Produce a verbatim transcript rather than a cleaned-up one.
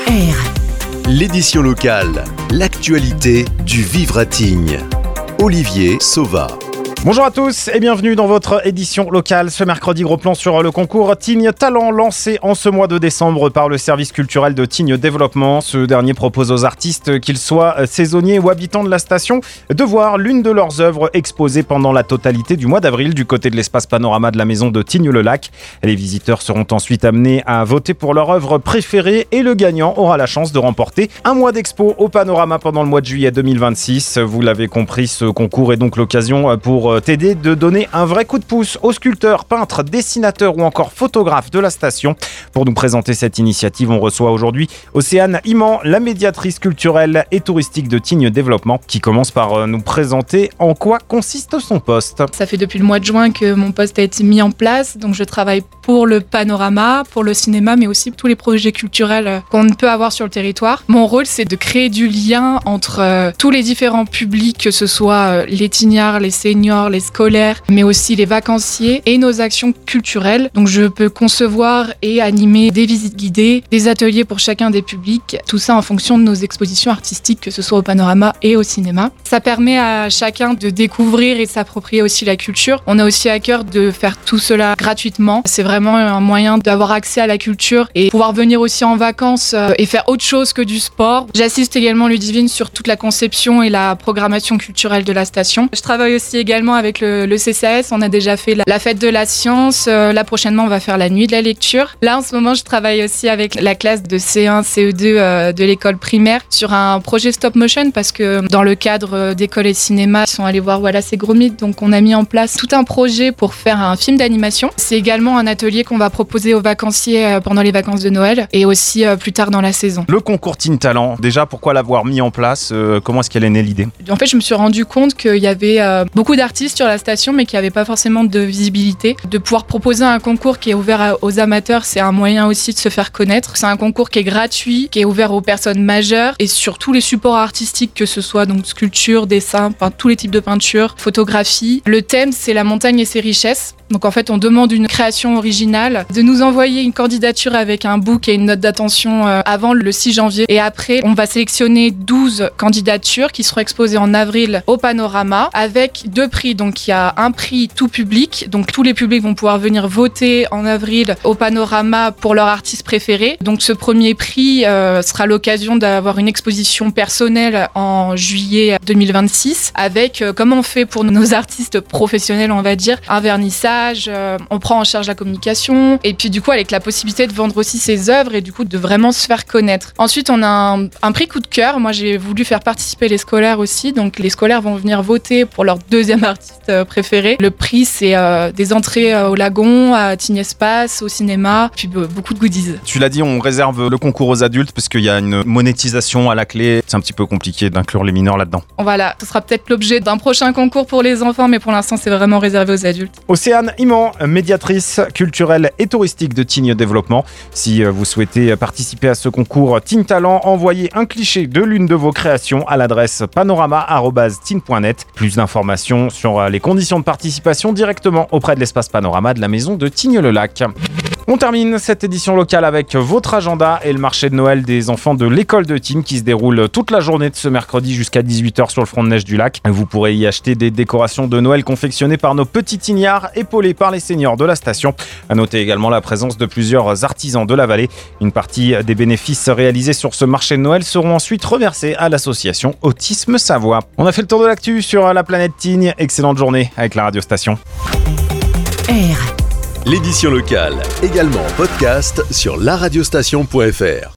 R. L'édition locale, l'actualité du vivre à Tignes. Olivier Sauva. Bonjour à tous et bienvenue dans votre édition locale. Ce mercredi, gros plan sur le concours Tignes Talent lancé en ce mois de décembre par le service culturel de Tignes Développement. Ce dernier propose aux artistes, qu'ils soient saisonniers ou habitants de la station, de voir l'une de leurs œuvres exposées pendant la totalité du mois d'avril du côté de l'espace Panorama de la maison de Tignes-le-Lac. Les visiteurs seront ensuite amenés à voter pour leur œuvre préférée et le gagnant aura la chance de remporter un mois d'expo au Panorama pendant le mois de juillet deux mille vingt-six. Vous l'avez compris, ce concours est donc l'occasion pour t'aider de donner un vrai coup de pouce aux sculpteurs, peintres, dessinateurs ou encore photographes de la station. Pour nous présenter cette initiative, on reçoit aujourd'hui Océane Iman, la médiatrice culturelle et touristique de Tignes Développement, qui commence par nous présenter en quoi consiste son poste. Ça fait depuis le mois de juin que mon poste a été mis en place, donc je travaille pour le panorama, pour le cinéma, mais aussi pour tous les projets culturels qu'on peut avoir sur le territoire. Mon rôle, c'est de créer du lien entre euh, tous les différents publics, que ce soit euh, les tignards, les seniors, les scolaires, mais aussi les vacanciers et nos actions culturelles. Donc je peux concevoir et animer des visites guidées, des ateliers pour chacun des publics, tout ça en fonction de nos expositions artistiques, que ce soit au panorama et au cinéma. Ça permet à chacun de découvrir et de s'approprier aussi la culture. On a aussi à cœur de faire tout cela gratuitement. C'est vraiment un moyen d'avoir accès à la culture et pouvoir venir aussi en vacances et faire autre chose que du sport. J'assiste également Ludivine sur toute la conception et la programmation culturelle de la station. Je travaille aussi également avec le, le C C A S. On a déjà fait la, la fête de la science. Euh, là prochainement, on va faire la nuit de la lecture. Là, en ce moment, je travaille aussi avec la classe de C un, C E deux euh, de l'école primaire sur un projet stop motion parce que dans le cadre d'école et cinéma, ils sont allés voir Wallace et Gromit. Donc, on a mis en place tout un projet pour faire un film d'animation. C'est également un atelier qu'on va proposer aux vacanciers euh, pendant les vacances de Noël et aussi euh, plus tard dans la saison. Le concours Tignes Talent, déjà, pourquoi l'avoir mis en place euh, Comment est-ce qu'elle est née l'idée ? En fait, je me suis rendu compte qu'il y avait euh, beaucoup d'artistes sur la station, mais qui n'avaient pas forcément de visibilité. De pouvoir proposer un concours qui est ouvert à, aux amateurs, c'est un moyen aussi de se faire connaître. C'est un concours qui est gratuit, qui est ouvert aux personnes majeures et sur tous les supports artistiques, que ce soit donc sculpture, dessin, enfin, tous les types de peinture, photographie. Le thème, c'est la montagne et ses richesses. Donc en fait, on demande une création originale, de nous envoyer une candidature avec un book et une note d'attention euh, avant le six janvier. Et après, on va sélectionner douze candidatures qui seront exposées en avril au Panorama avec deux prix. Donc il y a un prix tout public. Donc tous les publics vont pouvoir venir voter en avril au Panorama pour leur artiste préféré. Donc ce premier prix euh, sera l'occasion d'avoir une exposition personnelle en juillet deux mille vingt-six avec, euh, comme on fait pour nos artistes professionnels, on va dire, un vernissage. Euh, on prend en charge la communication et puis du coup avec la possibilité de vendre aussi ses œuvres et du coup de vraiment se faire connaître. Ensuite on a un, un prix coup de cœur. Moi j'ai voulu faire participer les scolaires aussi, donc les scolaires vont venir voter pour leur deuxième artiste euh, préféré. Le prix c'est euh, des entrées euh, au lagon, à Tignes Espace, au cinéma, puis euh, beaucoup de goodies. Tu l'as dit, on réserve le concours aux adultes parce qu'il y a une monétisation à la clé. C'est un petit peu compliqué d'inclure les mineurs là-dedans. Voilà, ce sera peut-être l'objet d'un prochain concours pour les enfants, mais pour l'instant c'est vraiment réservé aux adultes. Océane Iman, médiatrice culturelle et touristique de Tignes Développement. Si vous souhaitez participer à ce concours Tignes Talent, envoyez un cliché de l'une de vos créations à l'adresse panorama arobase tignes point net. Plus d'informations sur les conditions de participation directement auprès de l'espace Panorama de la maison de Tignes-le-Lac. On termine cette édition locale avec votre agenda et le marché de Noël des enfants de l'école de Tignes qui se déroule toute la journée de ce mercredi jusqu'à dix-huit heures sur le front de neige du lac. Vous pourrez y acheter des décorations de Noël confectionnées par nos petits tignards épaulés par les seniors de la station. À noter également la présence de plusieurs artisans de la vallée. Une partie des bénéfices réalisés sur ce marché de Noël seront ensuite reversés à l'association Autisme Savoie. On a fait le tour de l'actu sur la planète Tignes. Excellente journée avec la radio station. R. L'édition locale, également en podcast sur la radiostation point f r.